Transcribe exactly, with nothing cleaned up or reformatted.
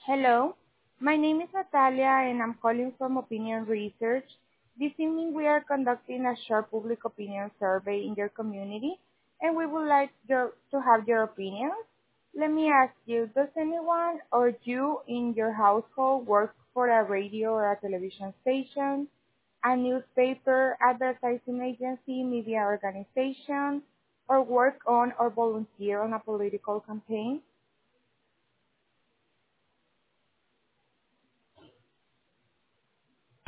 Hello, my name is Natalia and I'm calling from Opinion Research. This evening we are conducting a short public opinion survey in your community and we would like your, to have your opinions. Let me ask you, does anyone or you in your household work for a radio or a television station, a newspaper, advertising agency, media organization, or work on or volunteer on a political campaign?